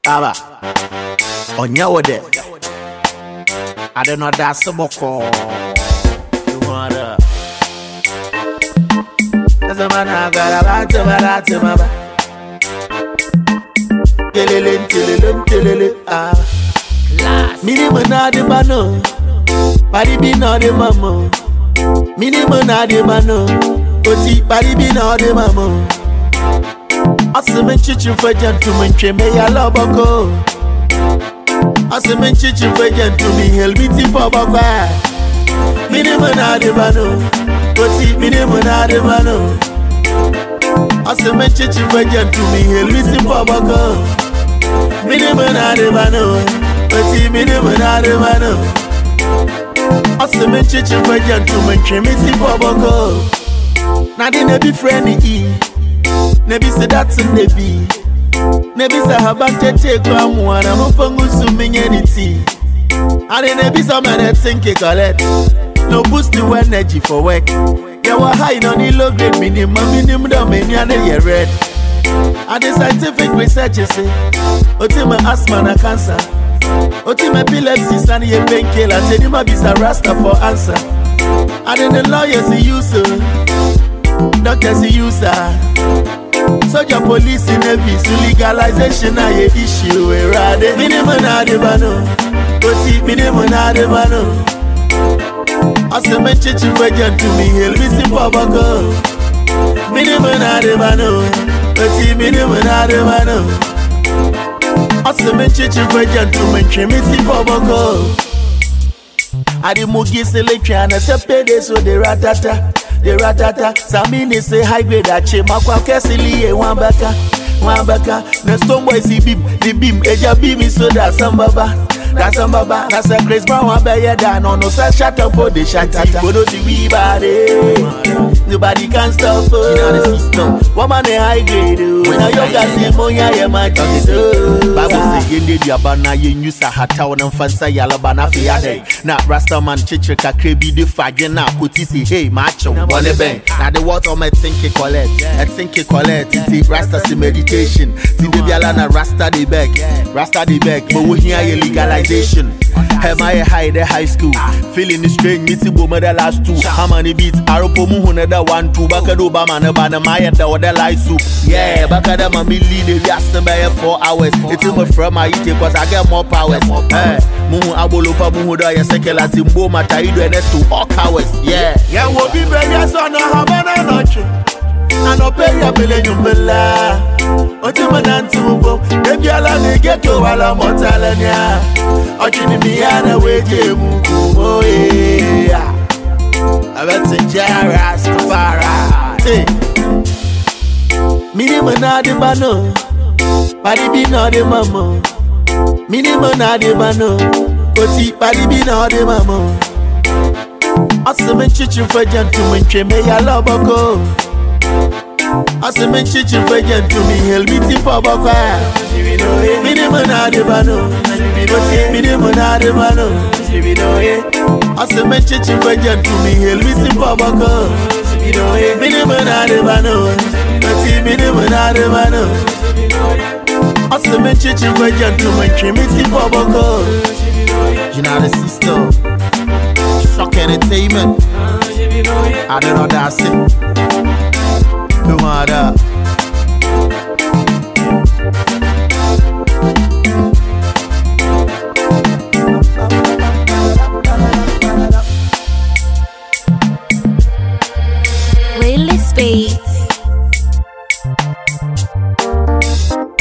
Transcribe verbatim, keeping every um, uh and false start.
Aba. Onya wode. I don't know that suboko. You want to. As a man, I got a lot to my Telele, telele, telele, ah. Minimum na de mano. Pari bi na de mamo. Minimum na de mano. Oti pari bi na de mamo. Aseme chichi for gentlemen, cheme ya loboko. Aseme chichi for gentlemen, helmiti for baba. Minimum na de mano. Oti minimum na de mano. Aseme chichi for gentlemen, helmiti for baba. Minimum na de mano. Oti minimum na de mano. Aseme chichi for gentlemen, cheme for baba. Na de nebi friendly e. Nebi se that's nebi. Nebi se habante te kwa mwana mfungu suminyeniti. Ade nebi se mene think it collect. No boost the energy for work. Yeah, wa high no ni low grade minimum minimum do many ane ye red. Ade scientific research say Otima asthma na cancer. Otima epilepsy sani ye painkiller. Tedi ma bisa rasta for answer. Ade the lawyers use doctors use Soldier, police, and navy, so legalization na ye issue. Erade minimum na de bano, oti minimum na de bano. Aseme chichi vegan to me, help me baba. Minimum na de bano, oti minimum na de bano. Aseme chichi vegan to me, chemi baba. Adi mugi selection, na sepede so de ratata. The ratata, Samini say high grade ache, Makwa Kessili, one baka, one baka, the stone boy see beam, the beam, Eja beam is so that some baba, that's some baba, that's a Chris Brown, one bear down on no such shut up for the shatata, for those we body, nobody can stop us, woman a high grade, when I yoga see Moya, my Bible say, you did your banana, you use a hat town and fancy Yalabana Fiade, not Rastaman Chichika, Krebi, the Fagena, Kutisi, hey, macho. Now the water me think it collect, I think it collect. It's Rasta meditation. See the bialana Rasta the beg, Rasta the beg. But we hear legalization. Am I high the high school? Feeling the strange, meeting woman the last two. How many beats? Aropo muhuna the one two. Baka do bama na bana maya the other light soup. Yeah, baka da mami lead the yasta by four hours. It's in my from my eat cause I get more powers. Hey, muhu abolopa muhu da ya sekela timbo mata ido enes to all hours. Yeah, yeah, we'll be ready. Son of Havana Noche, and obey your millennium bella. Otiman to go, maybe I'll get to Walla Montalania. Ochiniana, wait, oh, yeah. I bet to Jaras Kafara. Minimum na de mano, Padi be na de mamo. Minimum na de mano, Oti Padi be na de mamo. Aseme chichi for gentlemen, cheme ya loboko. Aseme chichi for gentlemen, help me tip for baka. Minimum na de bano, minimum na de bano. Aseme chichi for gentlemen, help me tip for baka. Minimum na de bano, minimum na de bano. Aseme chichi for gentlemen, cheme tip for baka. You know the system. Shock entertainment. I don't know that's it. No matter. Willie Speeds.